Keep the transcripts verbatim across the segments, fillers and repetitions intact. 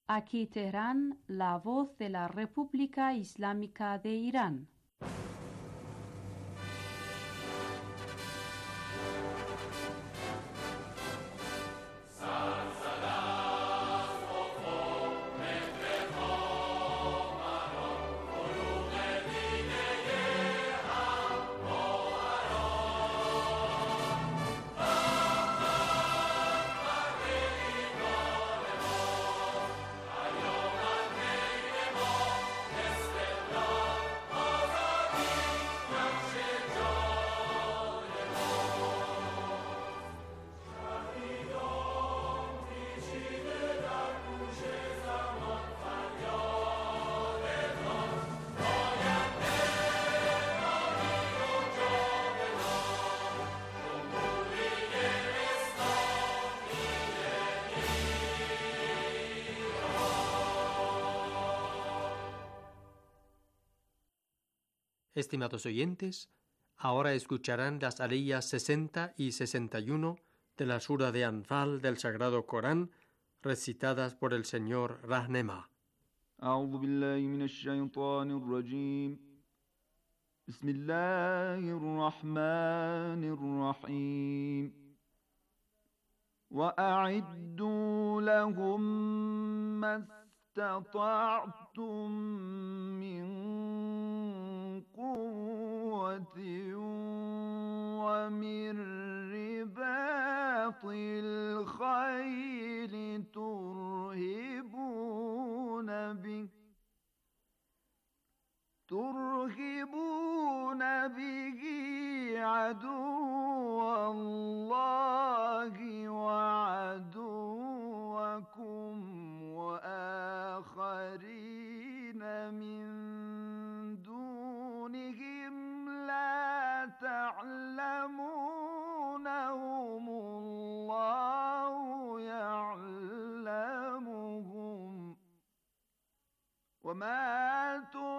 Aquí Teherán, la voz de la República Islámica de Irán. Estimados oyentes, ahora escucharán las aliyas sesenta y sesenta y uno de la sura de Anfal del Sagrado Corán, recitadas por el señor Rahnema. أعوذ بالله من الشيطان الرجيم بسم الله الرحمن الرحيم وأعدوا لهم ما استطعتم من قوة ومن رباط الخيل ترهبون به ترهبون به عدو الله وعدوكم وآخرين من دونهم لا تعلمونهم الله يعلمهم وما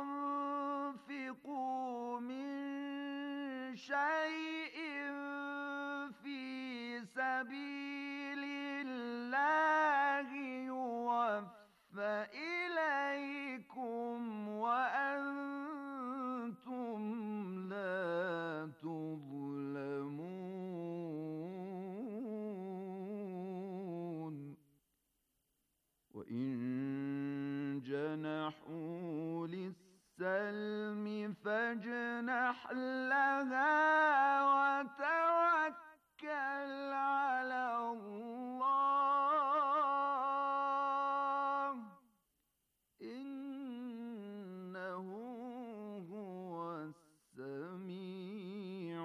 تنفقوا من شيء في سبيل الله يوفى إليكم وأنتم لا تظلمون وإن جنحوا للسلم فاجنح لها وتوكل على الله إنه هو السميع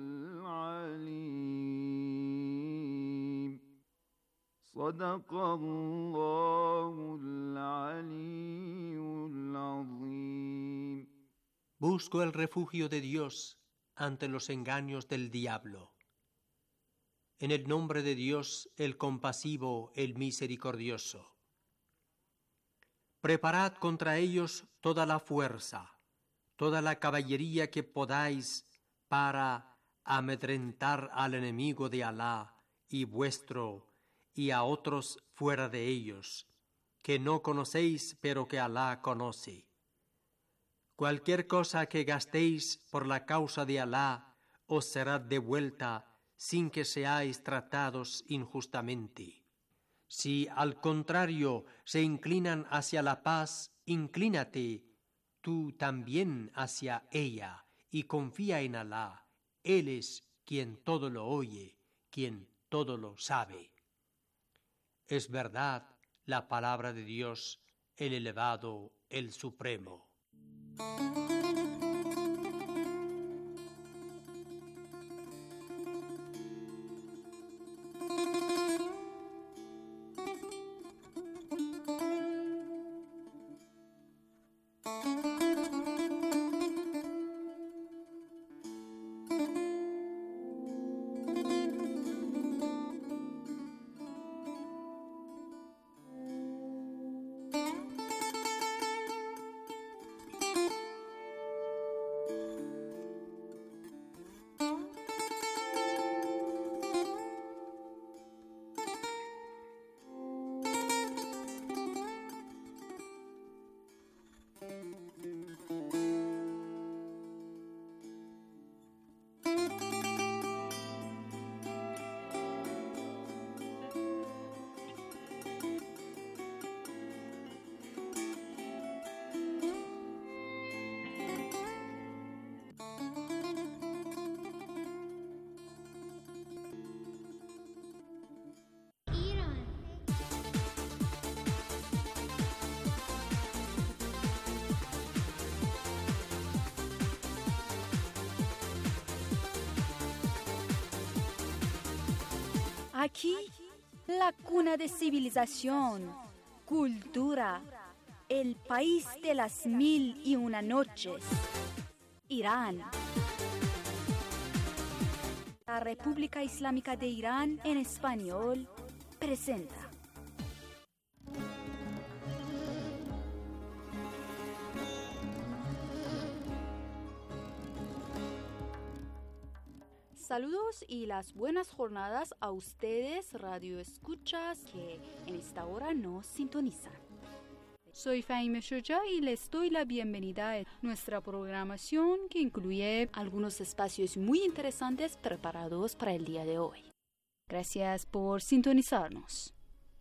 العليم صدق الله العلي العظيم. Busco el refugio de Dios ante los engaños del diablo. En el nombre de Dios, el compasivo, el misericordioso. Preparad contra ellos toda la fuerza, toda la caballería que podáis para amedrentar al enemigo de Alá y vuestro y a otros fuera de ellos, que no conocéis pero que Alá conoce. Cualquier cosa que gastéis por la causa de Alá os será devuelta sin que seáis tratados injustamente. Si al contrario se inclinan hacia la paz, inclínate tú también hacia ella y confía en Alá. Él es quien todo lo oye, quien todo lo sabe. Es verdad la palabra de Dios, el elevado, el supremo. Aquí, la cuna de civilización, cultura, el país de las mil y una noches, Irán. La República Islámica de Irán en español presenta. Saludos y las buenas jornadas a ustedes, radio escuchas, que en esta hora nos sintonizan. Soy Fahime Shoja y les doy la bienvenida a nuestra programación que incluye algunos espacios muy interesantes preparados para el día de hoy. Gracias por sintonizarnos.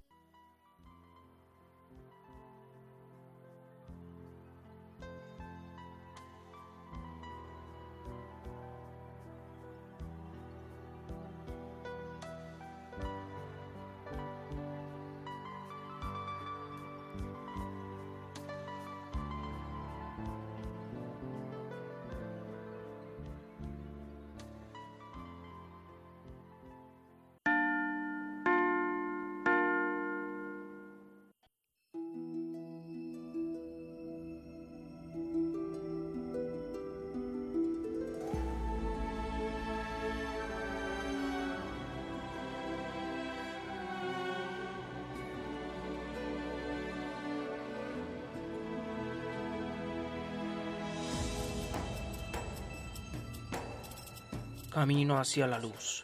Camino hacia la luz.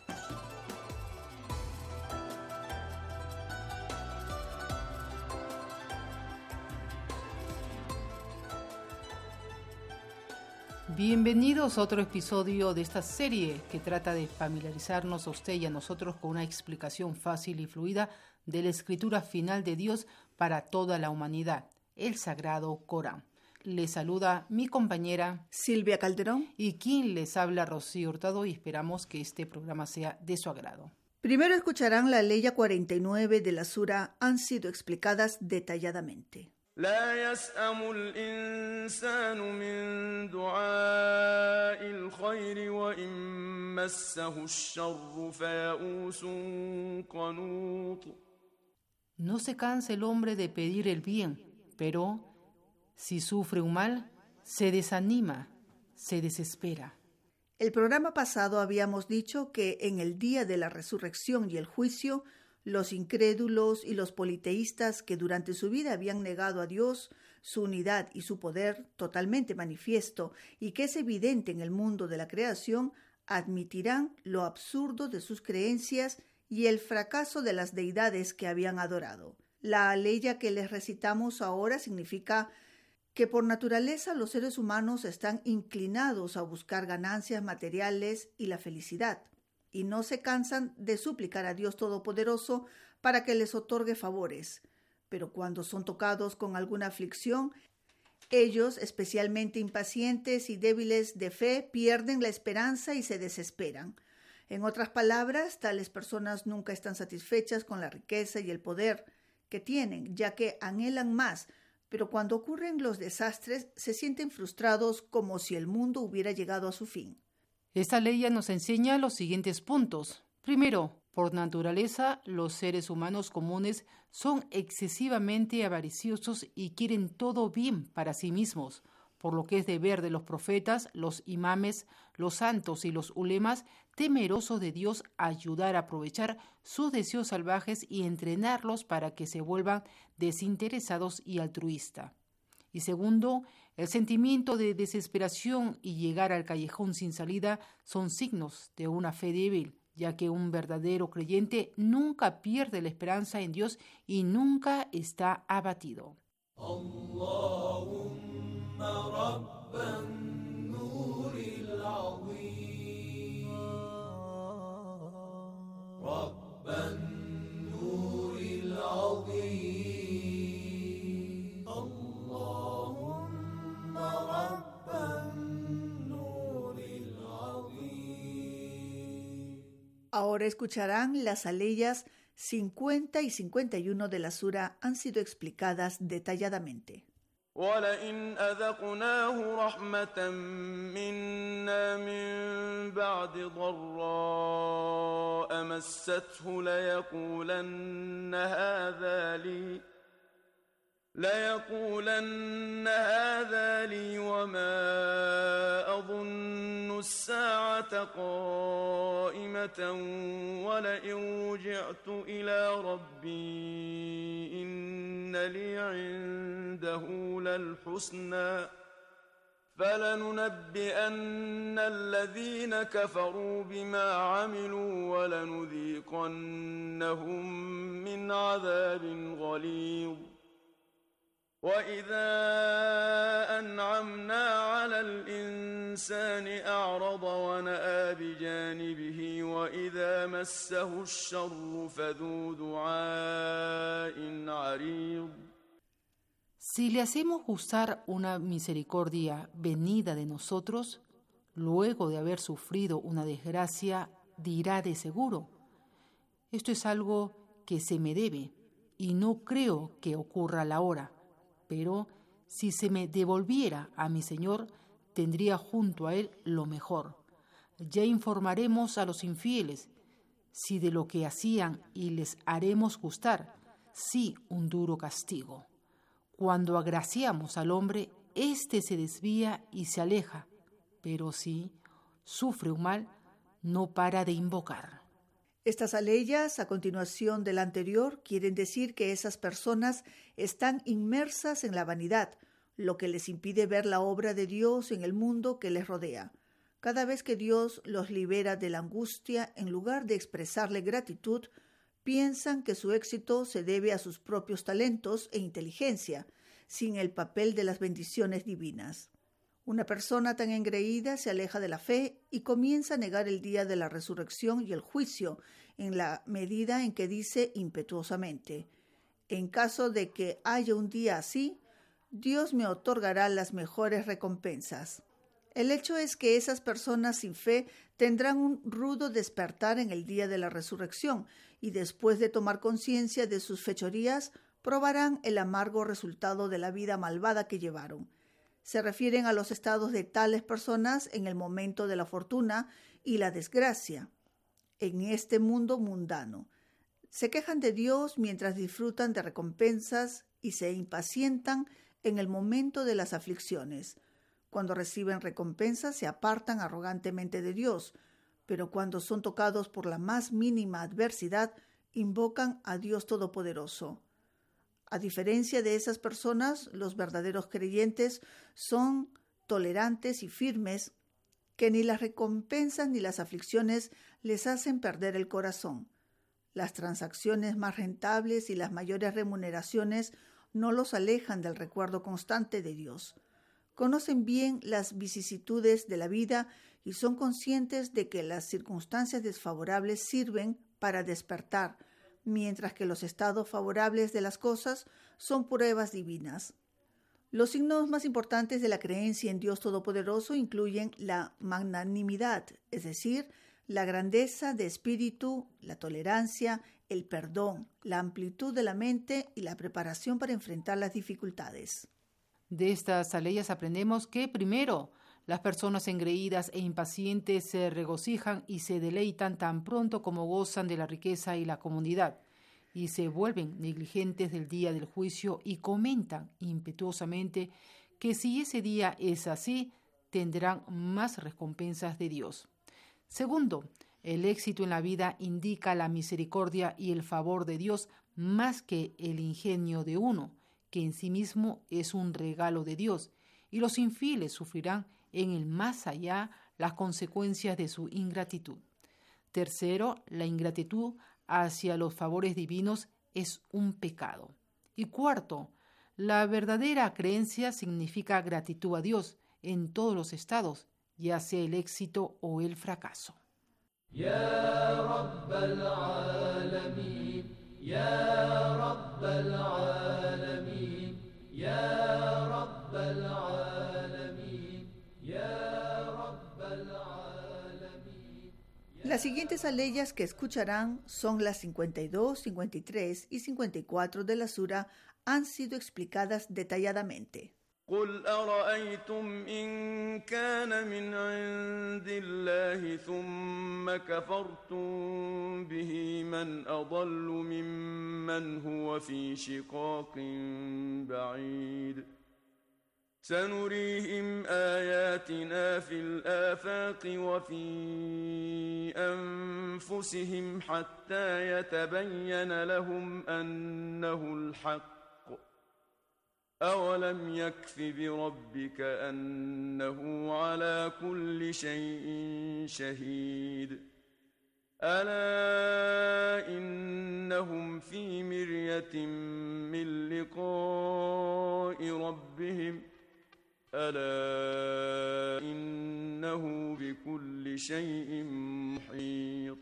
Bienvenidos a otro episodio de esta serie que trata de familiarizarnos a usted y a nosotros con una explicación fácil y fluida de la escritura final de Dios para toda la humanidad, el Sagrado Corán. Les saluda mi compañera Silvia Calderón y quien les habla Rocío Hurtado, y esperamos que este programa sea de su agrado. Primero escucharán la ley cuarenta y nueve de la sura, han sido explicadas detalladamente. لا يسأم الإنسان من دعاء الخير وإن مسه الشر فيئوس قنوط. No se cansa el hombre de pedir el bien, pero si sufre un mal, se desanima, se desespera. El programa pasado habíamos dicho que en el día de la resurrección y el juicio, los incrédulos y los politeístas que durante su vida habían negado a Dios, su unidad y su poder totalmente manifiesto y que es evidente en el mundo de la creación, admitirán lo absurdo de sus creencias y el fracaso de las deidades que habían adorado. La aleya que les recitamos ahora significa que por naturaleza los seres humanos están inclinados a buscar ganancias materiales y la felicidad, y no se cansan de suplicar a Dios Todopoderoso para que les otorgue favores. Pero cuando son tocados con alguna aflicción, ellos, especialmente impacientes y débiles de fe, pierden la esperanza y se desesperan. En otras palabras, tales personas nunca están satisfechas con la riqueza y el poder que tienen, ya que anhelan más, pero cuando ocurren los desastres se sienten frustrados como si el mundo hubiera llegado a su fin. Esta ley ya nos enseña los siguientes puntos. Primero, por naturaleza, los seres humanos comunes son excesivamente avariciosos y quieren todo bien para sí mismos, por lo que es deber de los profetas, los imames, los santos y los ulemas, temerosos de Dios, ayudar a aprovechar sus deseos salvajes y entrenarlos para que se vuelvan desinteresados y altruistas. Y segundo, el sentimiento de desesperación y llegar al callejón sin salida son signos de una fe débil, ya que un verdadero creyente nunca pierde la esperanza en Dios y nunca está abatido. Allahumma rabban nuril azim, rabban nuril azim. Ahora escucharán las aleyas cincuenta y cincuenta y uno de la sura, han sido explicadas detalladamente. ولئن أذقناه رحمة منا من بعد ضراء مسته ليقولن هذا لي ليقولن هذا لي وما أظن الساعة قائمة ولئن رجعت إلى ربي إن لي عنده للحسنى فلننبئن الذين كفروا بما عملوا ولنذيقنهم من عذاب غليظ وإذا أنعمنا على الإنسان أعرض ونأى بجانبه وإذا مسه الشر فذو دعاء عريض. Si le hacemos gustar una misericordia venida de nosotros, luego de haber sufrido una desgracia, dirá de seguro: esto es algo que se me debe y no creo que ocurra a la hora. Pero si se me devolviera a mi Señor, tendría junto a Él lo mejor. Ya informaremos a los infieles si de lo que hacían y les haremos gustar, sí, un duro castigo. Cuando agraciamos al hombre, éste se desvía y se aleja, pero si sufre un mal, no para de invocar. Estas aleyas, a continuación del anterior, quieren decir que esas personas están inmersas en la vanidad, lo que les impide ver la obra de Dios en el mundo que les rodea. Cada vez que Dios los libera de la angustia, en lugar de expresarle gratitud, piensan que su éxito se debe a sus propios talentos e inteligencia, sin el papel de las bendiciones divinas. Una persona tan engreída se aleja de la fe y comienza a negar el día de la resurrección y el juicio, en la medida en que dice impetuosamente: en caso de que haya un día así, Dios me otorgará las mejores recompensas. El hecho es que esas personas sin fe tendrán un rudo despertar en el día de la resurrección y después de tomar conciencia de sus fechorías, probarán el amargo resultado de la vida malvada que llevaron. Se refieren a los estados de tales personas en el momento de la fortuna y la desgracia, en este mundo mundano. Se quejan de Dios mientras disfrutan de recompensas y se impacientan en el momento de las aflicciones. Cuando reciben recompensas se apartan arrogantemente de Dios, pero cuando son tocados por la más mínima adversidad, invocan a Dios Todopoderoso. A diferencia de esas personas, los verdaderos creyentes son tolerantes y firmes, que ni las recompensas ni las aflicciones les hacen perder el corazón. Las transacciones más rentables y las mayores remuneraciones no los alejan del recuerdo constante de Dios. Conocen bien las vicisitudes de la vida y son conscientes de que las circunstancias desfavorables sirven para despertar, mientras que los estados favorables de las cosas son pruebas divinas. Los signos más importantes de la creencia en Dios Todopoderoso incluyen la magnanimidad, es decir, la grandeza de espíritu, la tolerancia, el perdón, la amplitud de la mente y la preparación para enfrentar las dificultades. De estas aleyas aprendemos que, primero, las personas engreídas e impacientes se regocijan y se deleitan tan pronto como gozan de la riqueza y la comodidad, y se vuelven negligentes del día del juicio y comentan impetuosamente que si ese día es así, tendrán más recompensas de Dios. Segundo, el éxito en la vida indica la misericordia y el favor de Dios más que el ingenio de uno, que en sí mismo es un regalo de Dios, y los infieles sufrirán en el más allá las consecuencias de su ingratitud. Tercero, la ingratitud hacia los favores divinos es un pecado. Y cuarto, la verdadera creencia significa gratitud a Dios en todos los estados, ya sea el éxito o el fracaso. Ya Rabbal Alamin, Ya Rabbal Alamin, Ya Rabbal Alamin, Ya Rabbal Alamin. Las siguientes aleyas que escucharán son las cincuenta y dos, cincuenta y tres y cincuenta y cuatro de la sura, han sido explicadas detalladamente. قل أرأيتم إن كان من عند الله ثم كفرتم به من أضل ممن هو في شقاق بعيد سنريهم آياتنا في الآفاق وفي أنفسهم حتى يتبين لهم أنه الحق أولم يكف بربك أنه على كل شيء شهيد ألا إنهم في مرية من لقاء ربهم ألا إنه بكل شيء محيط.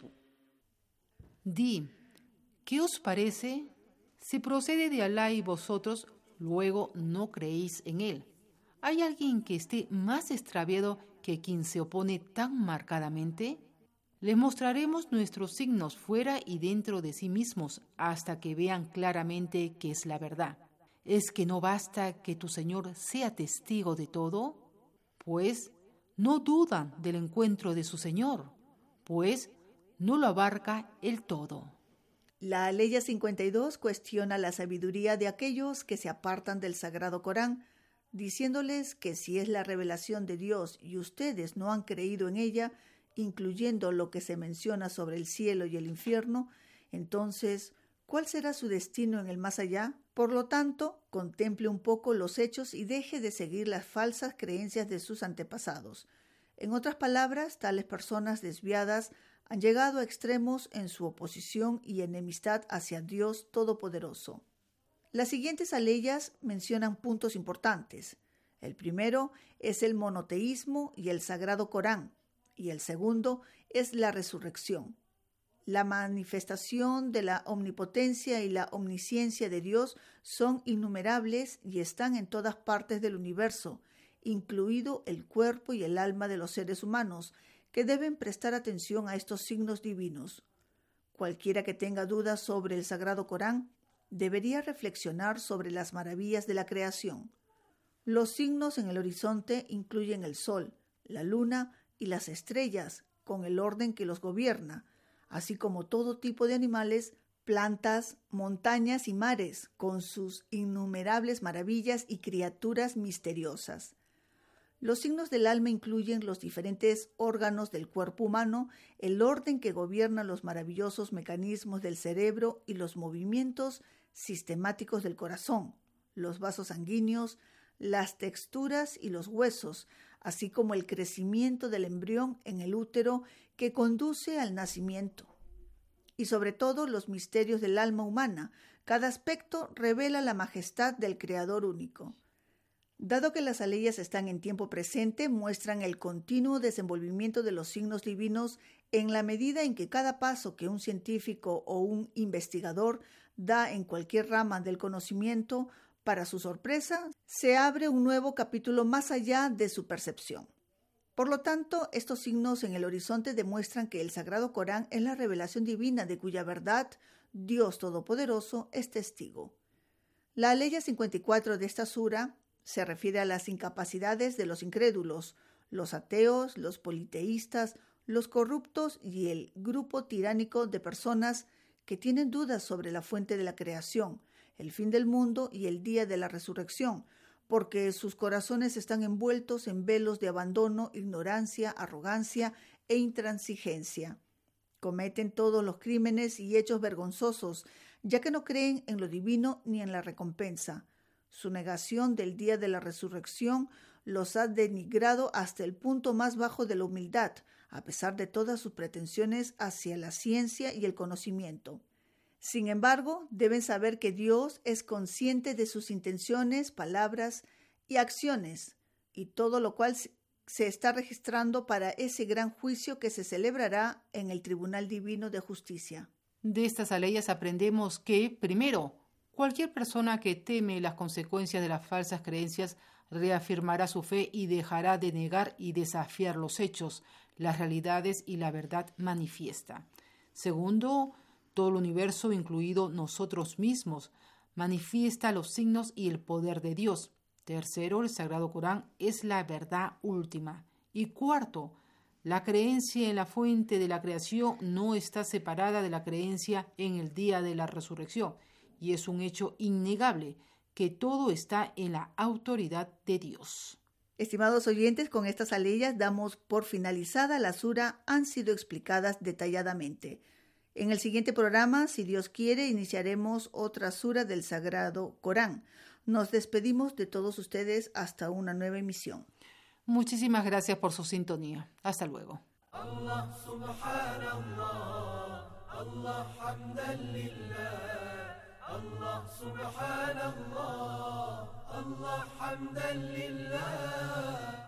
Di, ¿qué os parece? Si procede de Alá y vosotros luego no creéis en él. ¿Hay alguien que esté más extraviado que quien se opone tan marcadamente? Les mostraremos nuestros signos fuera y dentro de sí mismos hasta que vean claramente que es la verdad. ¿Es que no basta que tu Señor sea testigo de todo? Pues no dudan del encuentro de su Señor, pues no lo abarca el todo. La Ley cincuenta y dos cuestiona la sabiduría de aquellos que se apartan del Sagrado Corán, diciéndoles que si es la revelación de Dios y ustedes no han creído en ella, incluyendo lo que se menciona sobre el cielo y el infierno, entonces, ¿cuál será su destino en el más allá? Por lo tanto, contemple un poco los hechos y deje de seguir las falsas creencias de sus antepasados. En otras palabras, tales personas desviadas han llegado a extremos en su oposición y enemistad hacia Dios Todopoderoso. Las siguientes aleyas mencionan puntos importantes. El primero es el monoteísmo y el Sagrado Corán, y el segundo es la resurrección. La manifestación de la omnipotencia y la omnisciencia de Dios son innumerables y están en todas partes del universo, incluido el cuerpo y el alma de los seres humanos, que deben prestar atención a estos signos divinos. Cualquiera que tenga dudas sobre el Sagrado Corán debería reflexionar sobre las maravillas de la creación. Los signos en el horizonte incluyen el sol, la luna y las estrellas, con el orden que los gobierna, así como todo tipo de animales, plantas, montañas y mares, con sus innumerables maravillas y criaturas misteriosas. Los signos del alma incluyen los diferentes órganos del cuerpo humano, el orden que gobierna los maravillosos mecanismos del cerebro y los movimientos sistemáticos del corazón, los vasos sanguíneos, las texturas y los huesos, así como el crecimiento del embrión en el útero que conduce al nacimiento. Y sobre todo los misterios del alma humana. Cada aspecto revela la majestad del Creador único. Dado que las aleyas están en tiempo presente, muestran el continuo desenvolvimiento de los signos divinos en la medida en que cada paso que un científico o un investigador da en cualquier rama del conocimiento, para su sorpresa, se abre un nuevo capítulo más allá de su percepción. Por lo tanto, estos signos en el horizonte demuestran que el Sagrado Corán es la revelación divina de cuya verdad Dios Todopoderoso es testigo. La aleya cincuenta y cuatro de esta sura se refiere a las incapacidades de los incrédulos, los ateos, los politeístas, los corruptos y el grupo tiránico de personas que tienen dudas sobre la fuente de la creación, el fin del mundo y el día de la resurrección, porque sus corazones están envueltos en velos de abandono, ignorancia, arrogancia e intransigencia. Cometen todos los crímenes y hechos vergonzosos, ya que no creen en lo divino ni en la recompensa. Su negación del día de la resurrección los ha denigrado hasta el punto más bajo de la humildad, a pesar de todas sus pretensiones hacia la ciencia y el conocimiento. Sin embargo, deben saber que Dios es consciente de sus intenciones, palabras y acciones, y todo lo cual se está registrando para ese gran juicio que se celebrará en el Tribunal Divino de Justicia. De estas aleyas aprendemos que, primero, cualquier persona que teme las consecuencias de las falsas creencias reafirmará su fe y dejará de negar y desafiar los hechos, las realidades y la verdad manifiesta. Segundo, todo el universo, incluido nosotros mismos, manifiesta los signos y el poder de Dios. Tercero, el Sagrado Corán es la verdad última. Y cuarto, la creencia en la fuente de la creación no está separada de la creencia en el día de la resurrección. Y es un hecho innegable que todo está en la autoridad de Dios. Estimados oyentes, con estas aleyas damos por finalizada la sura, han sido explicadas detalladamente. En el siguiente programa, si Dios quiere, iniciaremos otra sura del Sagrado Corán. Nos despedimos de todos ustedes hasta una nueva emisión. Muchísimas gracias por su sintonía. Hasta luego. Allah subhanallah, Allah hamdan lillah, Allah subhanallah, Allah hamdan lillah.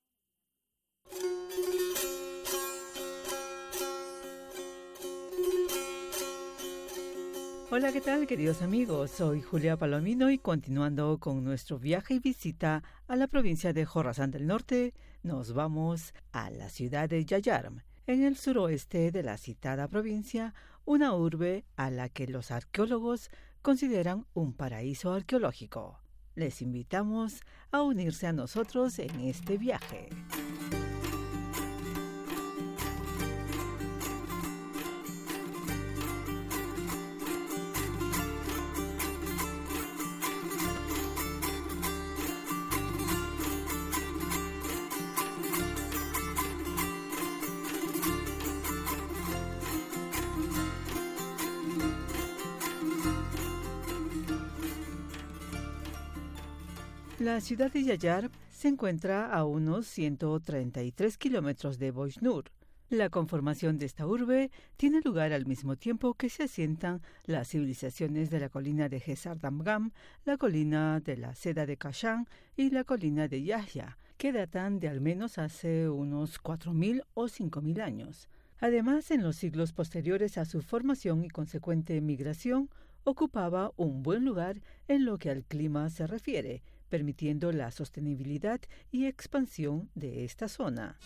Hola, ¿qué tal, queridos amigos? Soy Julia Palomino y continuando con nuestro viaje y visita a la provincia de Jorasán del Norte, nos vamos a la ciudad de Yayarm, en el suroeste de la citada provincia, una urbe a la que los arqueólogos consideran un paraíso arqueológico. Les invitamos a unirse a nosotros en este viaje. La ciudad de Yayarm se encuentra a unos ciento treinta y tres kilómetros de Boisnur. La conformación de esta urbe tiene lugar al mismo tiempo que se asientan las civilizaciones de la colina de Gesar Damgam, la colina de la Seda de Kashan y la colina de Yahya, que datan de al menos hace unos cuatro mil o cinco mil años. Además, en los siglos posteriores a su formación y consecuente migración, ocupaba un buen lugar en lo que al clima se refiere, permitiendo la sostenibilidad y expansión de esta zona.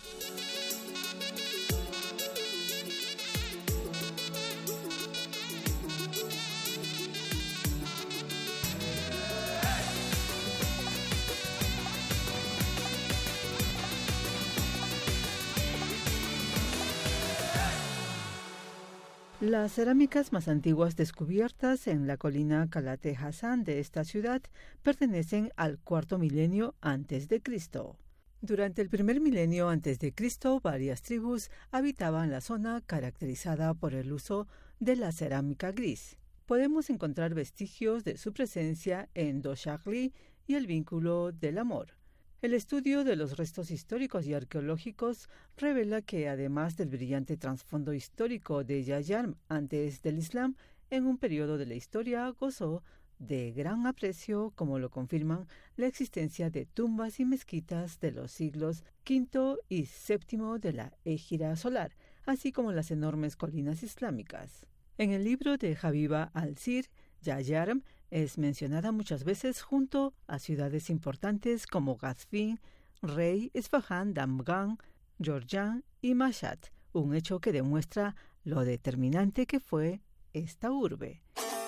Las cerámicas más antiguas descubiertas en la colina Kalate Hassan de esta ciudad pertenecen al cuarto milenio antes de Cristo. Durante el primer milenio antes de Cristo, varias tribus habitaban la zona caracterizada por el uso de la cerámica gris. Podemos encontrar vestigios de su presencia en Doshagli y el vínculo del amor. El estudio de los restos históricos y arqueológicos revela que, además del brillante trasfondo histórico de Yayarm antes del Islam, en un periodo de la historia gozó de gran aprecio, como lo confirman la existencia de tumbas y mezquitas de los siglos quinto y séptimo de la Égira solar, así como las enormes colinas islámicas. En el libro de Habiba al-Sir, Yayarm es mencionada muchas veces junto a ciudades importantes como Qazvin, Rey, Esfahan, Damghan, Jorjan y Mashhad, un hecho que demuestra lo determinante que fue esta urbe.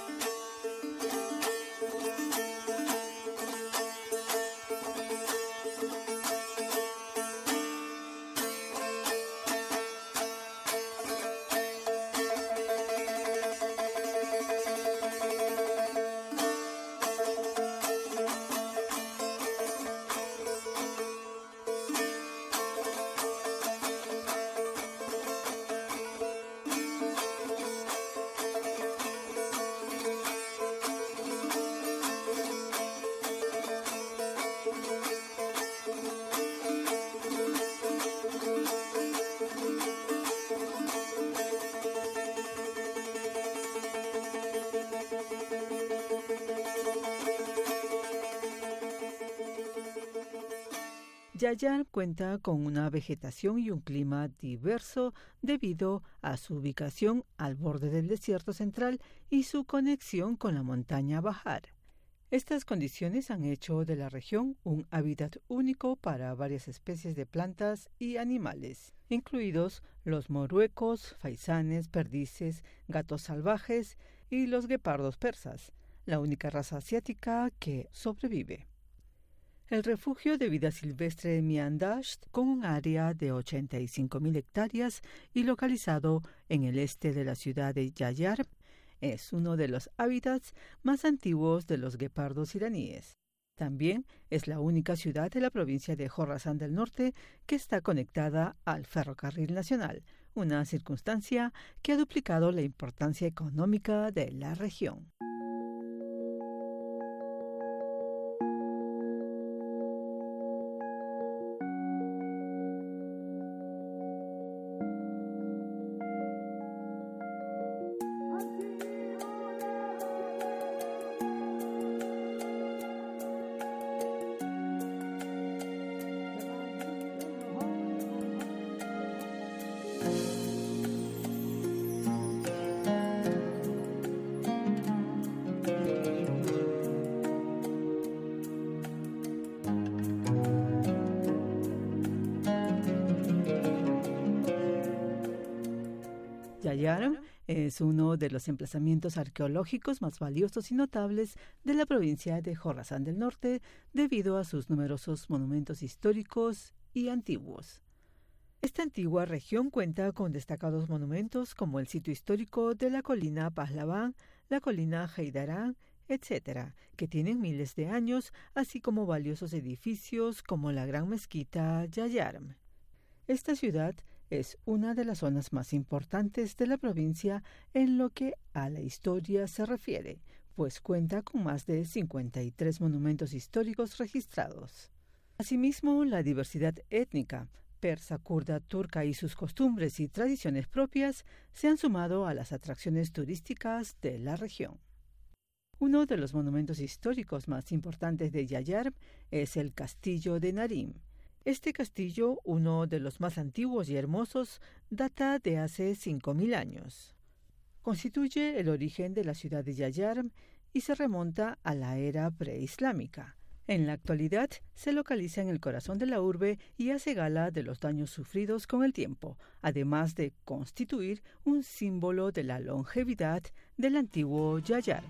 Yayarm cuenta con una vegetación y un clima diverso debido a su ubicación al borde del desierto central y su conexión con la montaña Bahar. Estas condiciones han hecho de la región un hábitat único para varias especies de plantas y animales, incluidos los moruecos, faisanes, perdices, gatos salvajes y los guepardos persas, la única raza asiática que sobrevive. El refugio de vida silvestre Miandasht, con un área de ochenta y cinco mil hectáreas y localizado en el este de la ciudad de Yayar, es uno de los hábitats más antiguos de los guepardos iraníes. También es la única ciudad de la provincia de Jorasán del Norte que está conectada al ferrocarril nacional, una circunstancia que ha duplicado la importancia económica de la región. Yayar es uno de los emplazamientos arqueológicos más valiosos y notables de la provincia de Jorasán del Norte debido a sus numerosos monumentos históricos y antiguos. Esta antigua región cuenta con destacados monumentos como el sitio histórico de la colina Pahlavan, la colina Heidarán, etcétera, que tienen miles de años, así como valiosos edificios como la gran mezquita Yayar. Esta ciudad es una de las zonas más importantes de la provincia en lo que a la historia se refiere, pues cuenta con más de cincuenta y tres monumentos históricos registrados. Asimismo, la diversidad étnica, persa, kurda, turca y sus costumbres y tradiciones propias se han sumado a las atracciones turísticas de la región. Uno de los monumentos históricos más importantes de Yayar es el Castillo de Narim. Este castillo, uno de los más antiguos y hermosos, data de hace cinco mil años. Constituye el origen de la ciudad de Yayar y se remonta a la era preislámica. En la actualidad se localiza en el corazón de la urbe y hace gala de los daños sufridos con el tiempo, además de constituir un símbolo de la longevidad del antiguo Yayar.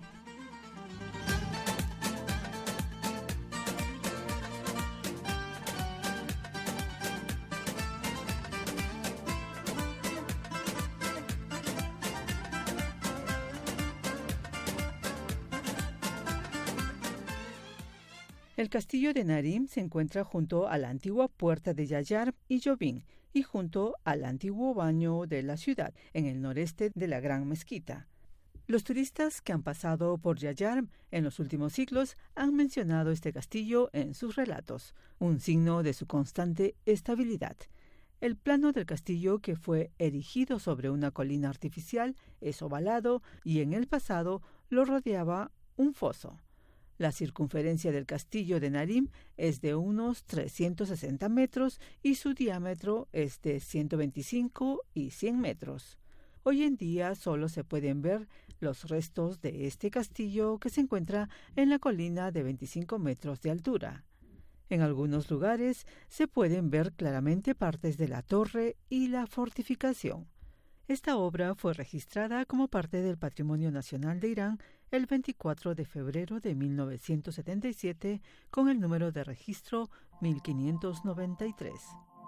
El castillo de Narim se encuentra junto a la antigua puerta de Yayar y Yobin y junto al antiguo baño de la ciudad, en el noreste de la gran mezquita. Los turistas que han pasado por Yayar en los últimos siglos han mencionado este castillo en sus relatos, un signo de su constante estabilidad. El plano del castillo, que fue erigido sobre una colina artificial, es ovalado y en el pasado lo rodeaba un foso. La circunferencia del castillo de Narim es de unos trescientos sesenta metros y su diámetro es de ciento veinticinco y cien metros. Hoy en día solo se pueden ver los restos de este castillo que se encuentra en la colina de veinticinco metros de altura. En algunos lugares se pueden ver claramente partes de la torre y la fortificación. Esta obra fue registrada como parte del Patrimonio Nacional de Irán el veinticuatro de febrero de mil novecientos setenta y siete con el número de registro mil quinientos noventa y tres.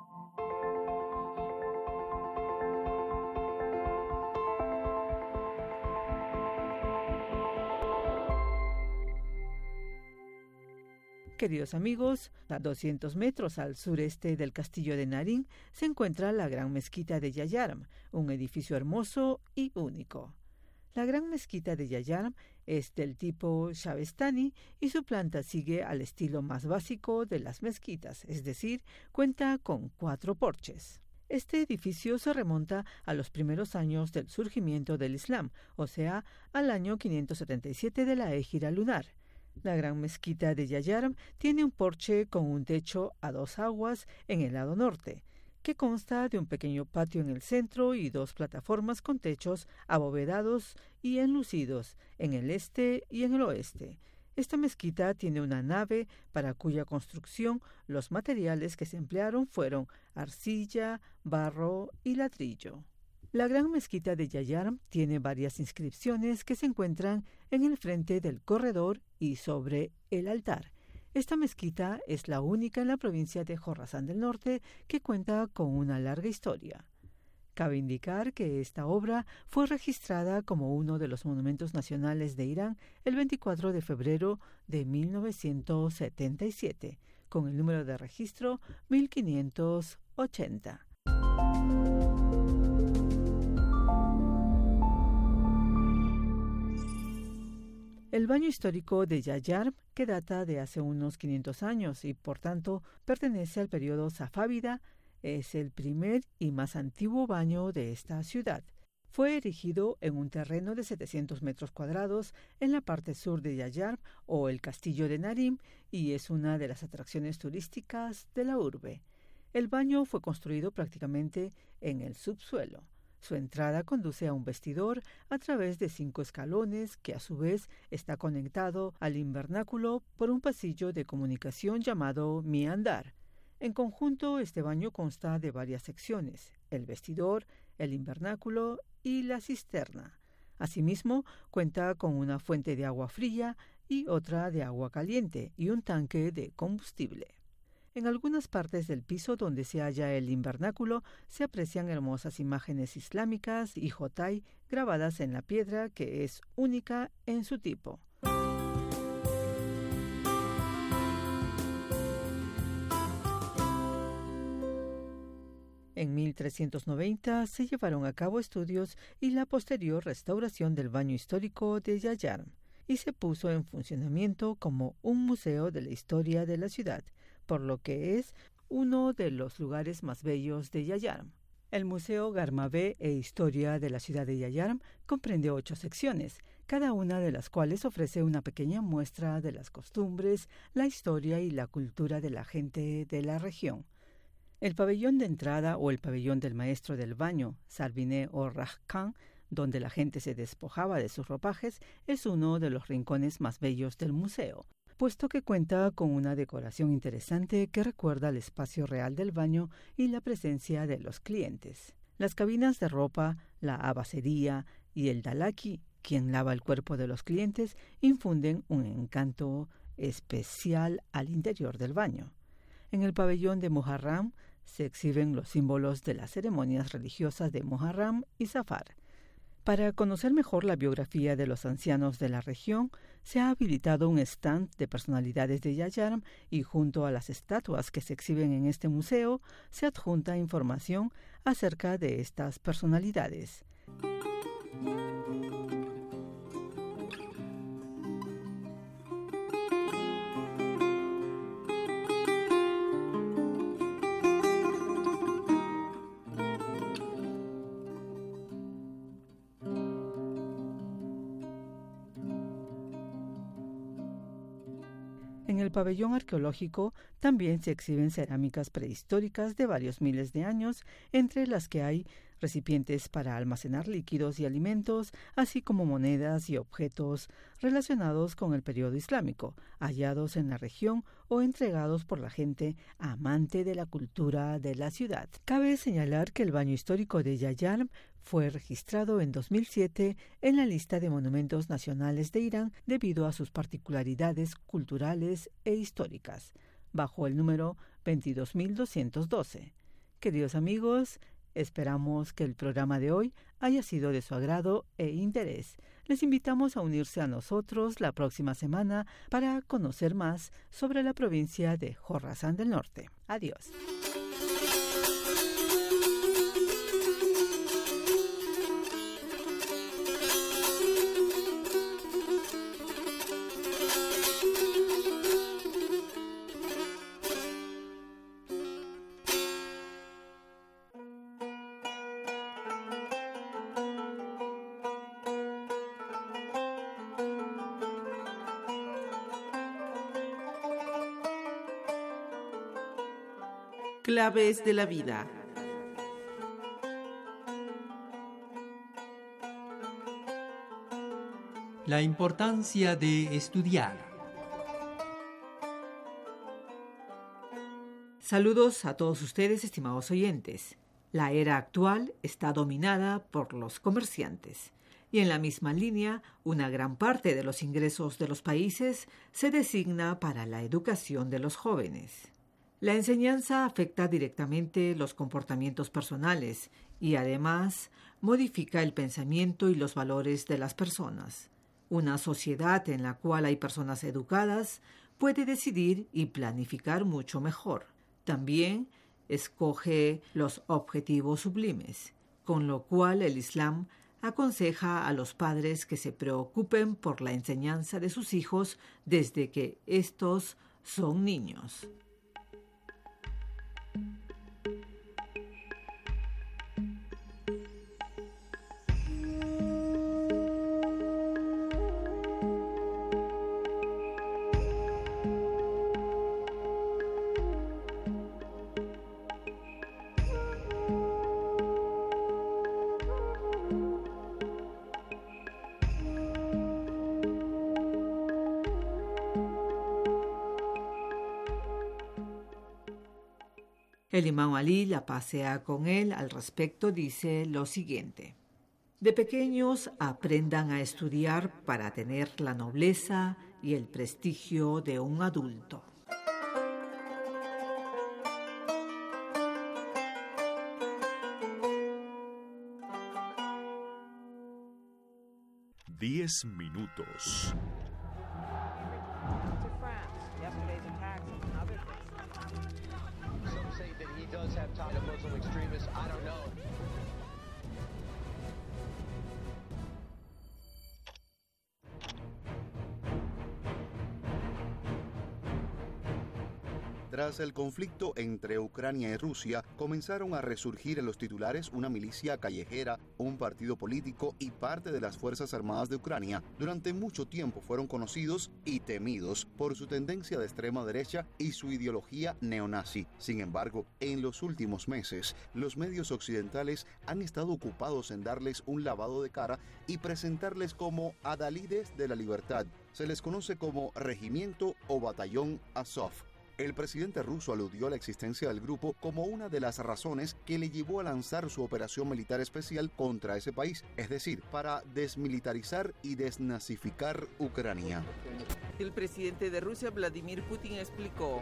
Queridos amigos, a doscientos metros al sureste del castillo de Narim se encuentra la Gran Mezquita de Yayar, un edificio hermoso y único. La Gran Mezquita de Yayar es del tipo Shavestani y su planta sigue al estilo más básico de las mezquitas, es decir, cuenta con cuatro porches. Este edificio se remonta a los primeros años del surgimiento del Islam, o sea, al año quinientos setenta y siete de la égira lunar. La Gran Mezquita de Yayar tiene un porche con un techo a dos aguas en el lado norte, que consta de un pequeño patio en el centro y dos plataformas con techos abovedados y enlucidos en el este y en el oeste. Esta mezquita tiene una nave para cuya construcción los materiales que se emplearon fueron arcilla, barro y ladrillo. La Gran Mezquita de Yayar tiene varias inscripciones que se encuentran en el frente del corredor y sobre el altar. Esta mezquita es la única en la provincia de Jorasán del Norte que cuenta con una larga historia. Cabe indicar que esta obra fue registrada como uno de los monumentos nacionales de Irán el veinticuatro de febrero de mil novecientos setenta y siete, con el número de registro mil quinientos ochenta. El baño histórico de Yayarm, que data de hace unos quinientos años y por tanto pertenece al periodo safávida, es el primer y más antiguo baño de esta ciudad. Fue erigido en un terreno de setecientos metros cuadrados en la parte sur de Yayarm o el castillo de Narim y es una de las atracciones turísticas de la urbe. El baño fue construido prácticamente en el subsuelo. Su entrada conduce a un vestidor a través de cinco escalones que a su vez está conectado al invernáculo por un pasillo de comunicación llamado miandar. En conjunto, este baño consta de varias secciones: el vestidor, el invernáculo y la cisterna. Asimismo, cuenta con una fuente de agua fría y otra de agua caliente y un tanque de combustible. En algunas partes del piso donde se halla el invernáculo se aprecian hermosas imágenes islámicas y jotay grabadas en la piedra que es única en su tipo. En mil trescientos noventa se llevaron a cabo estudios y la posterior restauración del baño histórico de Yayarm y se puso en funcionamiento como un museo de la historia de la ciudad, por lo que es uno de los lugares más bellos de Yayarm. El Museo Garmabé e Historia de la ciudad de Yayarm comprende ocho secciones, cada una de las cuales ofrece una pequeña muestra de las costumbres, la historia y la cultura de la gente de la región. El pabellón de entrada o el pabellón del maestro del baño, Sarbiné o Rajkan, donde la gente se despojaba de sus ropajes, es uno de los rincones más bellos del museo, puesto que cuenta con una decoración interesante que recuerda el espacio real del baño y la presencia de los clientes. Las cabinas de ropa, la abacería y el dalaki, quien lava el cuerpo de los clientes, infunden un encanto especial al interior del baño. En el pabellón de Muharram se exhiben los símbolos de las ceremonias religiosas de Muharram y Safar. Para conocer mejor la biografía de los ancianos de la región, se ha habilitado un stand de personalidades de Yayarm y junto a las estatuas que se exhiben en este museo, se adjunta información acerca de estas personalidades. En el pabellón arqueológico también se exhiben cerámicas prehistóricas de varios miles de años, entre las que hay recipientes para almacenar líquidos y alimentos, así como monedas y objetos relacionados con el periodo islámico, hallados en la región o entregados por la gente amante de la cultura de la ciudad. Cabe señalar que el baño histórico de Yayarm fue registrado en dos mil siete en la lista de monumentos nacionales de Irán debido a sus particularidades culturales e históricas, bajo el número veintidós mil doscientos doce. Queridos amigos, esperamos que el programa de hoy haya sido de su agrado e interés. Les invitamos a unirse a nosotros la próxima semana para conocer más sobre la provincia de Jorasán del Norte. Adiós. Claves de la vida. La importancia de estudiar. Saludos a todos ustedes, estimados oyentes. La era actual está dominada por los comerciantes. Y en la misma línea, una gran parte de los ingresos de los países se designa para la educación de los jóvenes. La enseñanza afecta directamente los comportamientos personales y además modifica el pensamiento y los valores de las personas. Una sociedad en la cual hay personas educadas puede decidir y planificar mucho mejor. También escoge los objetivos sublimes, con lo cual el Islam aconseja a los padres que se preocupen por la enseñanza de sus hijos desde que estos son niños. El imán Ali la pasea con él al respecto, dice lo siguiente. De pequeños aprendan a estudiar para tener la nobleza y el prestigio de un adulto. Diez minutos. Tras el conflicto entre Ucrania y Rusia, comenzaron a resurgir en los titulares una milicia callejera, un partido político y parte de las Fuerzas Armadas de Ucrania. Durante mucho tiempo fueron conocidos y temidos por su tendencia de extrema derecha y su ideología neonazi. Sin embargo, en los últimos meses, los medios occidentales han estado ocupados en darles un lavado de cara y presentarles como adalides de la libertad. Se les conoce como Regimiento o Batallón Azov. El presidente ruso aludió a la existencia del grupo como una de las razones que le llevó a lanzar su operación militar especial contra ese país, es decir, para desmilitarizar y desnazificar Ucrania. El presidente de Rusia, Vladimir Putin, explicó: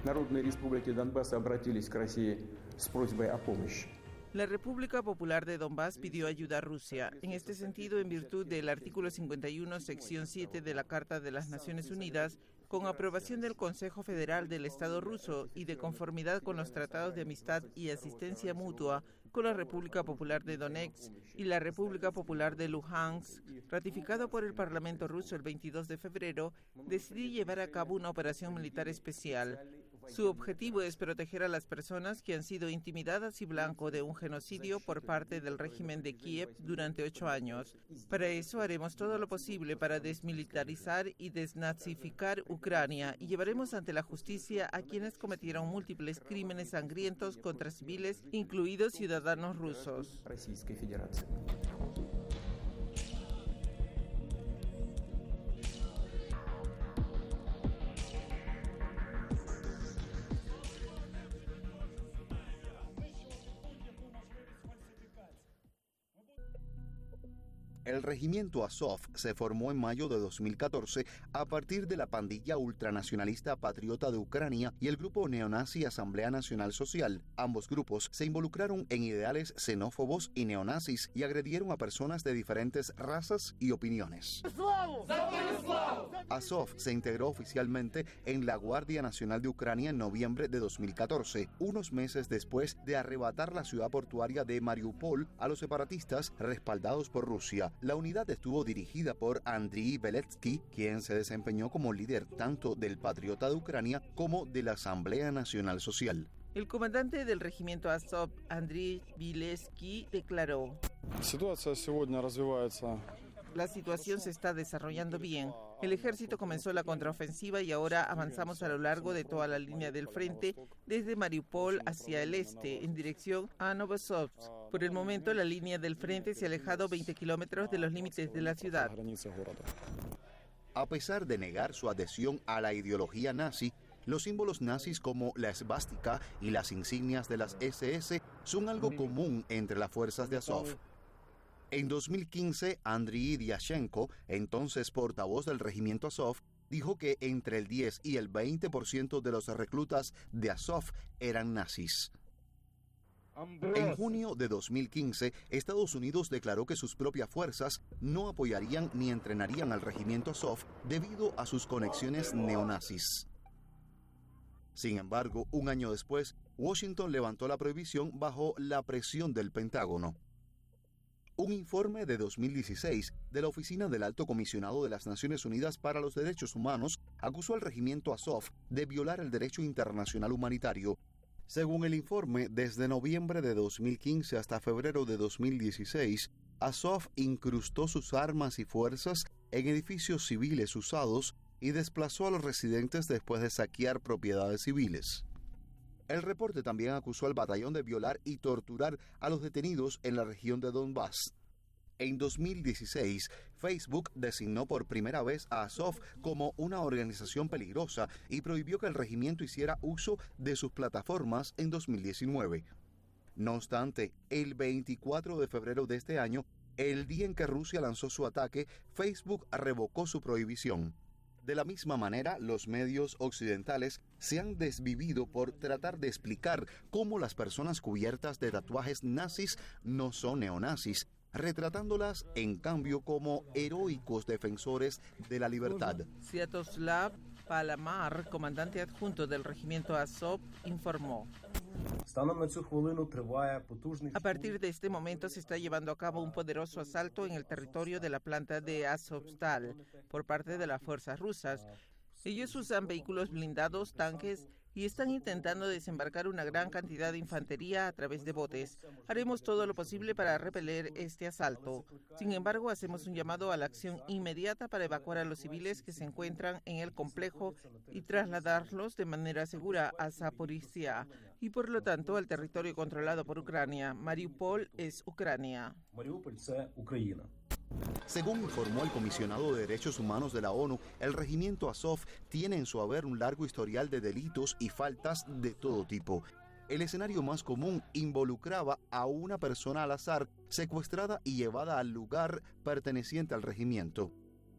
La República Popular de Donbass pidió ayuda a Rusia. En este sentido, en virtud del artículo cincuenta y uno, sección siete de la Carta de las Naciones Unidas, con aprobación del Consejo Federal del Estado ruso y de conformidad con los tratados de amistad y asistencia mutua con la República Popular de Donetsk y la República Popular de Luhansk, ratificado por el Parlamento ruso el veintidós de febrero, decidí llevar a cabo una operación militar especial. Su objetivo es proteger a las personas que han sido intimidadas y blanco de un genocidio por parte del régimen de Kiev durante ocho años. Para eso haremos todo lo posible para desmilitarizar y desnazificar Ucrania y llevaremos ante la justicia a quienes cometieron múltiples crímenes sangrientos contra civiles, incluidos ciudadanos rusos. El regimiento Azov se formó en mayo de dos mil catorce a partir de la pandilla ultranacionalista patriota de Ucrania y el grupo neonazi Asamblea Nacional Social. Ambos grupos se involucraron en ideales xenófobos y neonazis y agredieron a personas de diferentes razas y opiniones. Azov se integró oficialmente en la Guardia Nacional de Ucrania en noviembre de dos mil catorce, unos meses después de arrebatar la ciudad portuaria de Mariupol a los separatistas respaldados por Rusia. La unidad estuvo dirigida por Andriy Beletsky, quien se desempeñó como líder tanto del Patriota de Ucrania como de la Asamblea Nacional Social. El comandante del regimiento Azov, Andriy Beletsky, declaró: La situación se está desarrollando bien. El ejército comenzó la contraofensiva y ahora avanzamos a lo largo de toda la línea del frente, desde Mariupol hacia el este, en dirección a Novosibirsk. Por el momento, la línea del frente se ha alejado veinte kilómetros de los límites de la ciudad. A pesar de negar su adhesión a la ideología nazi, los símbolos nazis como la esvástica y las insignias de las ese ese son algo común entre las fuerzas de Azov. En dos mil quince, Andriy Dyachenko, entonces portavoz del regimiento Azov, dijo que entre el diez y el veinte por ciento de los reclutas de Azov eran nazis. En junio de dos mil quince, Estados Unidos declaró que sus propias fuerzas no apoyarían ni entrenarían al regimiento Azov debido a sus conexiones neonazis. Sin embargo, un año después, Washington levantó la prohibición bajo la presión del Pentágono. Un informe de dos mil dieciséis de la Oficina del Alto Comisionado de las Naciones Unidas para los Derechos Humanos acusó al regimiento Azov de violar el derecho internacional humanitario. Según el informe, desde noviembre de dos mil quince hasta febrero de dos mil dieciséis, Azov incrustó sus armas y fuerzas en edificios civiles usados y desplazó a los residentes después de saquear propiedades civiles. El reporte también acusó al batallón de violar y torturar a los detenidos en la región de Donbass. En dos mil dieciséis, Facebook designó por primera vez a Azov como una organización peligrosa y prohibió que el regimiento hiciera uso de sus plataformas en dos mil diecinueve. No obstante, el veinticuatro de febrero de este año, el día en que Rusia lanzó su ataque, Facebook revocó su prohibición. De la misma manera, los medios occidentales se han desvivido por tratar de explicar cómo las personas cubiertas de tatuajes nazis no son neonazis, retratándolas en cambio como heroicos defensores de la libertad. Sviatoslav Palamar, comandante adjunto del regimiento Azov, informó: a partir de este momento se está llevando a cabo un poderoso asalto en el territorio de la planta de Azovstal por parte de las fuerzas rusas. Ellos usan vehículos blindados, tanques y están intentando desembarcar una gran cantidad de infantería a través de botes. Haremos todo lo posible para repeler este asalto. Sin embargo, hacemos un llamado a la acción inmediata para evacuar a los civiles que se encuentran en el complejo y trasladarlos de manera segura a Zaporizhia y, por lo tanto, al territorio controlado por Ucrania. Mariupol es Ucrania. Según informó el comisionado de Derechos Humanos de la ONU, el regimiento Azov tiene en su haber un largo historial de delitos y faltas de todo tipo. El escenario más común involucraba a una persona al azar secuestrada y llevada al lugar perteneciente al regimiento.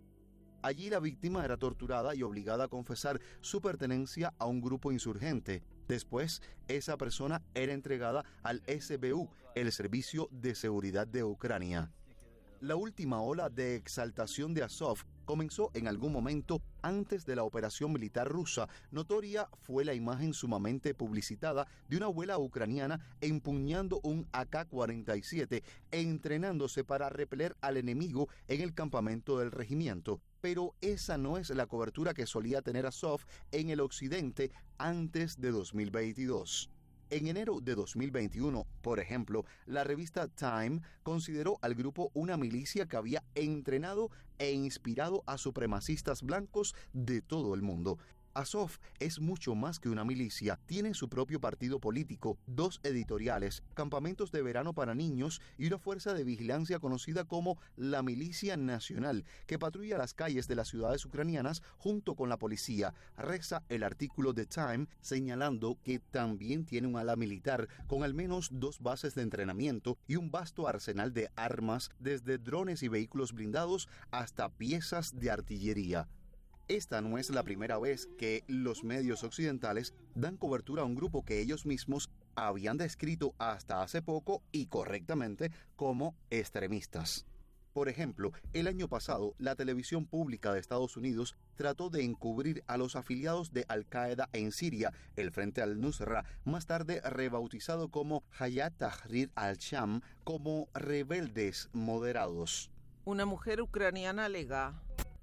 Allí la víctima era torturada y obligada a confesar su pertenencia a un grupo insurgente. Después, esa persona era entregada al S B U, el Servicio de Seguridad de Ucrania. La última ola de exaltación de Azov comenzó en algún momento antes de la operación militar rusa. Notoria fue la imagen sumamente publicitada de una abuela ucraniana empuñando un A K cuarenta y siete e entrenándose para repeler al enemigo en el campamento del regimiento. Pero esa no es la cobertura que solía tener Azov en el occidente antes de dos mil veintidós. En enero de dos mil veintiuno, por ejemplo, la revista Time consideró al grupo una milicia que había entrenado e inspirado a supremacistas blancos de todo el mundo. Azov es mucho más que una milicia. Tiene su propio partido político, dos editoriales, campamentos de verano para niños y una fuerza de vigilancia conocida como la Milicia Nacional, que patrulla las calles de las ciudades ucranianas junto con la policía. Reza el artículo de Time señalando que también tiene un ala militar con al menos dos bases de entrenamiento y un vasto arsenal de armas, desde drones y vehículos blindados hasta piezas de artillería. Esta no es la primera vez que los medios occidentales dan cobertura a un grupo que ellos mismos habían descrito hasta hace poco y correctamente como extremistas. Por ejemplo, el año pasado, la televisión pública de Estados Unidos trató de encubrir a los afiliados de Al-Qaeda en Siria, el Frente al-Nusra, más tarde rebautizado como Hayat Tahrir al-Sham, como rebeldes moderados. Una mujer ucraniana alega: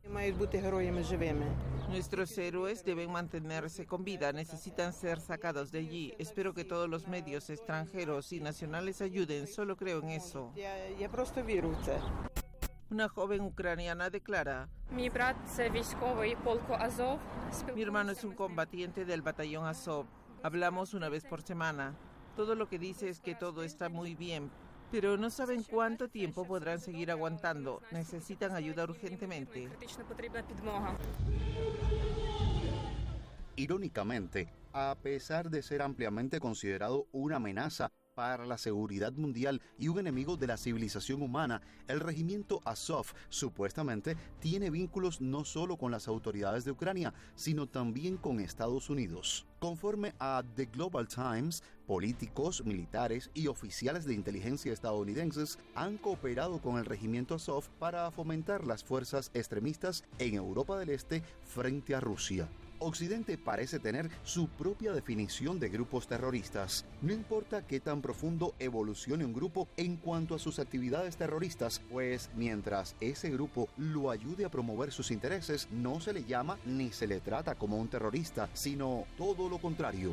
nuestros héroes deben mantenerse con vida, necesitan ser sacados de allí. Espero que todos los medios extranjeros y nacionales ayuden, solo creo en eso. Una joven ucraniana declara: mi hermano es un combatiente del batallón Azov. Hablamos una vez por semana. Todo lo que dice es que todo está muy bien, pero no saben cuánto tiempo podrán seguir aguantando. Necesitan ayuda urgentemente. Irónicamente, a pesar de ser ampliamente considerado una amenaza para la seguridad mundial y un enemigo de la civilización humana, el regimiento Azov supuestamente tiene vínculos no solo con las autoridades de Ucrania, sino también con Estados Unidos. Conforme a The Global Times, políticos, militares y oficiales de inteligencia estadounidenses han cooperado con el regimiento Azov para fomentar las fuerzas extremistas en Europa del Este frente a Rusia. Occidente parece tener su propia definición de grupos terroristas. No importa qué tan profundo evolucione un grupo en cuanto a sus actividades terroristas, pues mientras ese grupo lo ayude a promover sus intereses, no se le llama ni se le trata como un terrorista, sino todo lo contrario.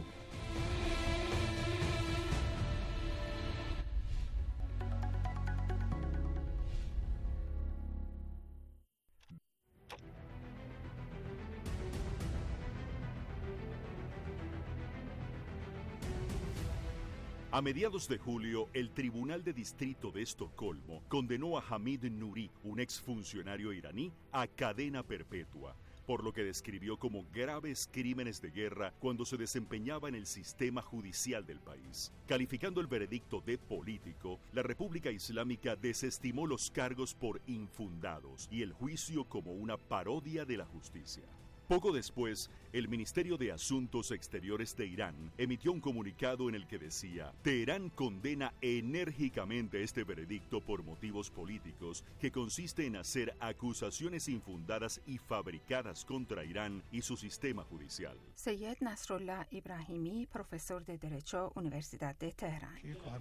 A mediados de julio, el Tribunal de Distrito de Estocolmo condenó a Hamid Nouri, un exfuncionario iraní, a cadena perpetua, por lo que describió como graves crímenes de guerra cuando se desempeñaba en el sistema judicial del país. Calificando el veredicto de político, la República Islámica desestimó los cargos por infundados y el juicio como una parodia de la justicia. Poco después, el Ministerio de Asuntos Exteriores de Irán emitió un comunicado en el que decía: Teherán condena enérgicamente este veredicto por motivos políticos que consiste en hacer acusaciones infundadas y fabricadas contra Irán y su sistema judicial. Seyed Nasrullah Ibrahimi, profesor de Derecho, Universidad de Teherán.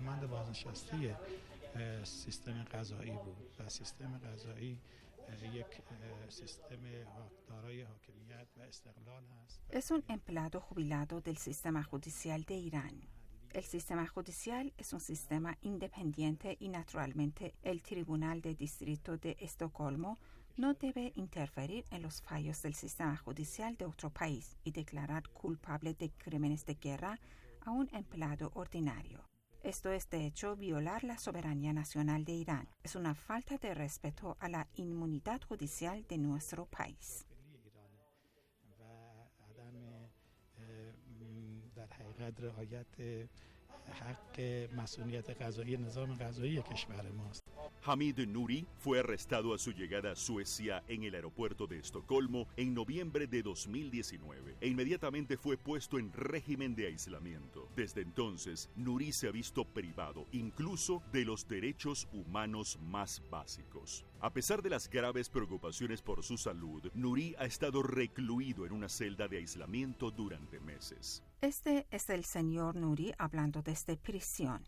Es un empleado jubilado del sistema judicial de Irán. El sistema judicial es un sistema independiente y naturalmente el Tribunal de Distrito de Estocolmo no debe interferir en los fallos del sistema judicial de otro país y declarar culpable de crímenes de guerra a un empleado ordinario. Esto es, de hecho, violar la soberanía nacional de Irán. Es una falta de respeto a la inmunidad judicial de nuestro país. Hamid Nouri fue arrestado a su llegada a Suecia en el aeropuerto de Estocolmo en noviembre de dos mil diecinueve e inmediatamente fue puesto en régimen de aislamiento. Desde entonces, Nouri se ha visto privado incluso de los derechos humanos más básicos. A pesar de las graves preocupaciones por su salud, Nouri ha estado recluido en una celda de aislamiento durante meses. Este es el señor Nouri hablando desde prisión.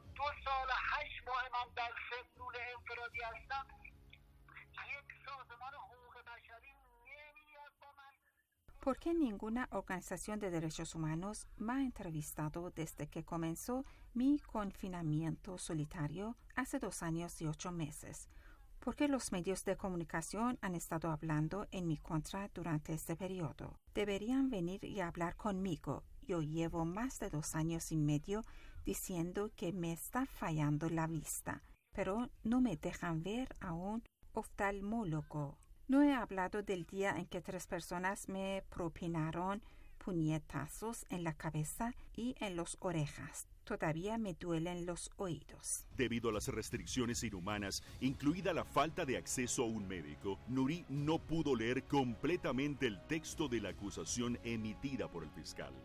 ¿Por qué ninguna organización de derechos humanos me ha entrevistado desde que comenzó mi confinamiento solitario hace dos años y ocho meses? ¿Por qué los medios de comunicación han estado hablando en mi contra durante este periodo? Deberían venir y hablar conmigo. Yo llevo más de dos años y medio diciendo que me está fallando la vista, pero no me dejan ver a un oftalmólogo. No he hablado del día en que tres personas me propinaron puñetazos en la cabeza y en las orejas. Todavía me duelen los oídos. Debido a las restricciones inhumanas, incluida la falta de acceso a un médico, Nouri no pudo leer completamente el texto de la acusación emitida por el fiscal.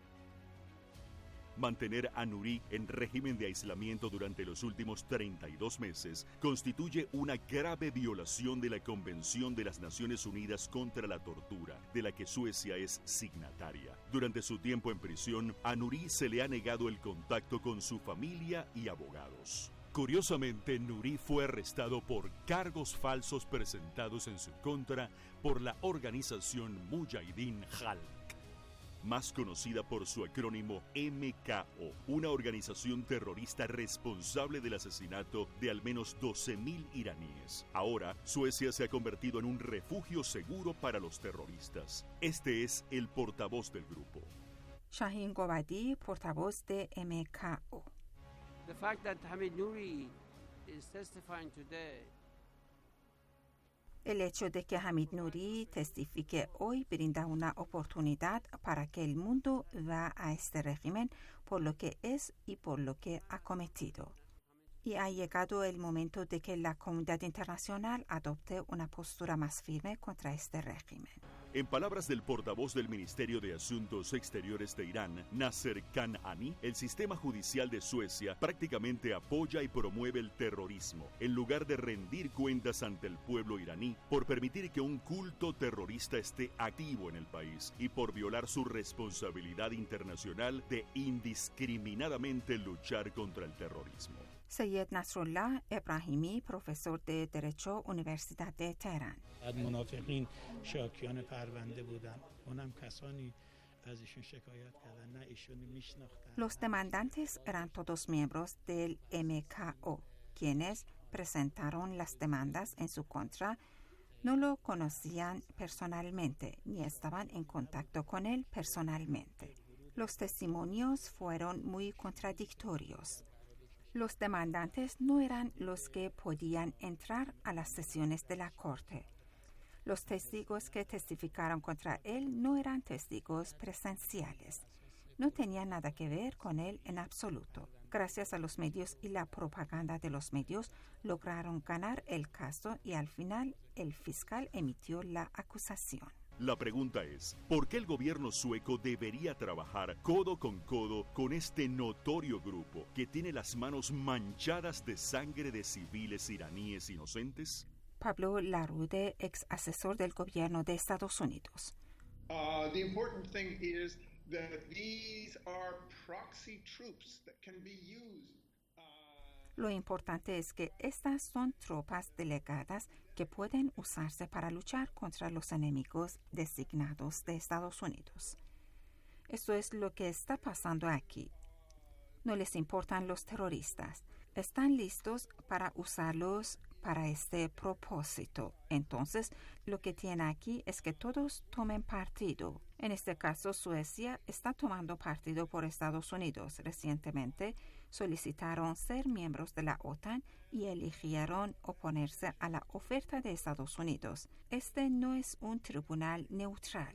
Mantener a Nouri en régimen de aislamiento durante los últimos treinta y dos meses constituye una grave violación de la Convención de las Naciones Unidas contra la Tortura, de la que Suecia es signataria. Durante su tiempo en prisión, a Nouri se le ha negado el contacto con su familia y abogados. Curiosamente, Nouri fue arrestado por cargos falsos presentados en su contra por la organización Mujahideen Khalq, más conocida por su acrónimo M K O, una organización terrorista responsable del asesinato de al menos doce mil iraníes. Ahora, Suecia se ha convertido en un refugio seguro para los terroristas. Este es el portavoz del grupo. Shahin Govadi, portavoz de M K O. The fact that Hamid Nouri is testifying today El hecho de que Hamid Nouri testifique hoy brinda una oportunidad para que el mundo vea a este régimen por lo que es y por lo que ha cometido. Y ha llegado el momento de que la comunidad internacional adopte una postura más firme contra este régimen. En palabras del portavoz del Ministerio de Asuntos Exteriores de Irán, Nasser Kanani, el sistema judicial de Suecia prácticamente apoya y promueve el terrorismo, en lugar de rendir cuentas ante el pueblo iraní por permitir que un culto terrorista esté activo en el país y por violar su responsabilidad internacional de indiscriminadamente luchar contra el terrorismo. Syed Nasrullah Ebrahimi, profesor de Derecho, Universidad de Teherán. Los demandantes eran todos miembros del M K O, quienes presentaron las demandas en su contra. No lo conocían personalmente ni estaban en contacto con él personalmente. Los testimonios fueron muy contradictorios. Los demandantes no eran los que podían entrar a las sesiones de la corte. Los testigos que testificaron contra él no eran testigos presenciales. No tenían nada que ver con él en absoluto. Gracias a los medios y la propaganda de los medios, lograron ganar el caso y al final el fiscal emitió la acusación. La pregunta es, ¿por qué el gobierno sueco debería trabajar codo con codo con este notorio grupo que tiene las manos manchadas de sangre de civiles iraníes inocentes? Pablo Larude, ex asesor del gobierno de Estados Unidos. Uh, the important thing is that these are proxy troops that can be used. Lo importante es que estas son tropas delegadas que pueden usarse para luchar contra los enemigos designados de Estados Unidos. Esto es lo que está pasando aquí. No les importan los terroristas. Están listos para usarlos para este propósito. Entonces, lo que tiene aquí es que todos tomen partido. En este caso, Suecia está tomando partido por Estados Unidos. Recientemente solicitaron ser miembros de la OTAN y eligieron oponerse a la oferta de Estados Unidos. Este no es un tribunal neutral.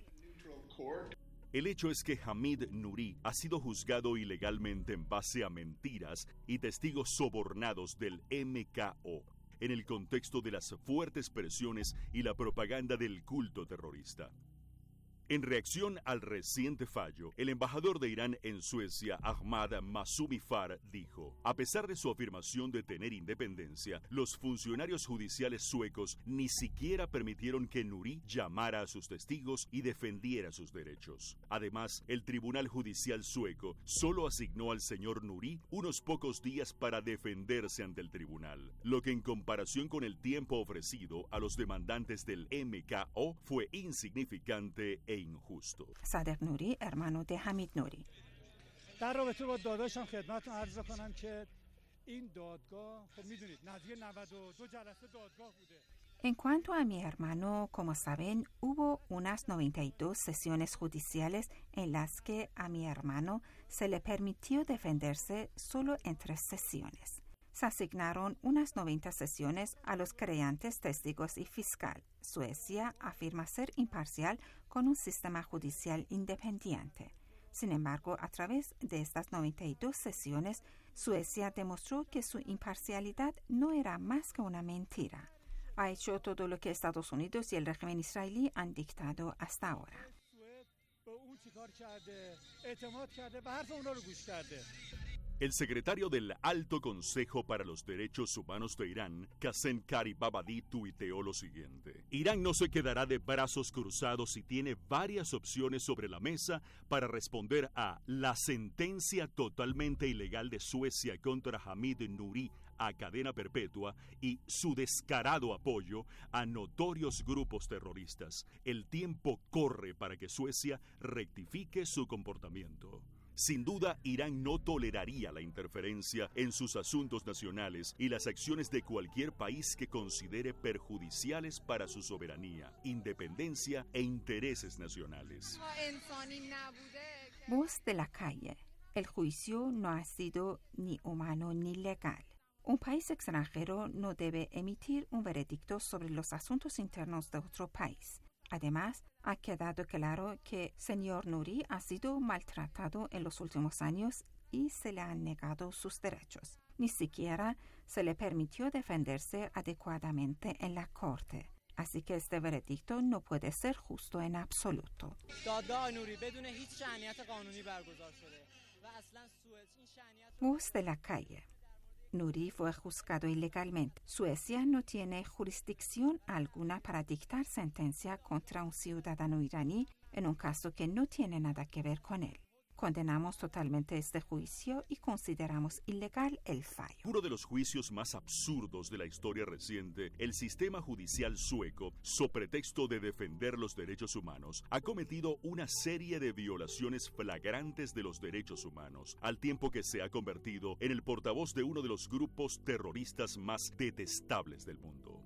El hecho es que Hamid Nouri ha sido juzgado ilegalmente en base a mentiras y testigos sobornados del M K O, en el contexto de las fuertes presiones y la propaganda del culto terrorista. En reacción al reciente fallo, el embajador de Irán en Suecia, Ahmad Masumifar, dijo: a pesar de su afirmación de tener independencia, los funcionarios judiciales suecos ni siquiera permitieron que Nouri llamara a sus testigos y defendiera sus derechos. Además, el Tribunal Judicial sueco solo asignó al señor Nouri unos pocos días para defenderse ante el tribunal, lo que en comparación con el tiempo ofrecido a los demandantes del M K O fue insignificante e injusto. Sadegh Nouri, hermano de Hamid Nouri. En cuanto a mi hermano, como saben, hubo unas noventa y dos sesiones judiciales en las que a mi hermano se le permitió defenderse solo en tres sesiones. Se asignaron unas noventa sesiones a los creyentes, testigos y fiscal. Suecia afirma ser imparcial con un sistema judicial independiente. Sin embargo, a través de estas noventa y dos sesiones, Suecia demostró que su imparcialidad no era más que una mentira. Ha hecho todo lo que Estados Unidos y el régimen israelí han dictado hasta ahora. El secretario del Alto Consejo para los Derechos Humanos de Irán, Qasem Qaribabadi, tuiteó lo siguiente: Irán no se quedará de brazos cruzados y tiene varias opciones sobre la mesa para responder a la sentencia totalmente ilegal de Suecia contra Hamid Nouri a cadena perpetua y su descarado apoyo a notorios grupos terroristas. El tiempo corre para que Suecia rectifique su comportamiento. Sin duda, Irán no toleraría la interferencia en sus asuntos nacionales y las acciones de cualquier país que considere perjudiciales para su soberanía, independencia e intereses nacionales. Voz de la calle. El juicio no ha sido ni humano ni legal. Un país extranjero no debe emitir un veredicto sobre los asuntos internos de otro país. Además, ha quedado claro que señor Nouri ha sido maltratado en los últimos años y se le han negado sus derechos. Ni siquiera se le permitió defenderse adecuadamente en la corte. Así que este veredicto no puede ser justo en absoluto. Voz de la calle. Nouri fue juzgado ilegalmente. Suecia no tiene jurisdicción alguna para dictar sentencia contra un ciudadano iraní en un caso que no tiene nada que ver con él. Condenamos totalmente este juicio y consideramos ilegal el fallo. Uno de los juicios más absurdos de la historia reciente, el sistema judicial sueco, so pretexto de defender los derechos humanos, ha cometido una serie de violaciones flagrantes de los derechos humanos, al tiempo que se ha convertido en el portavoz de uno de los grupos terroristas más detestables del mundo.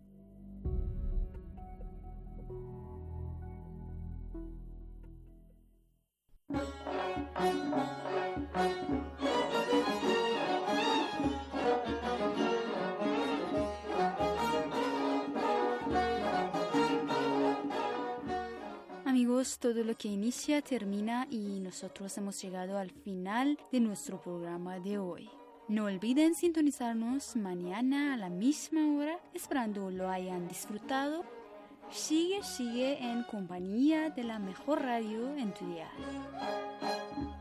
Amigos, todo lo que inicia termina y nosotros hemos llegado al final de nuestro programa de hoy. No olviden sintonizarnos mañana a la misma hora, esperando lo hayan disfrutado. Sigue, sigue en compañía de la mejor radio en tu dial.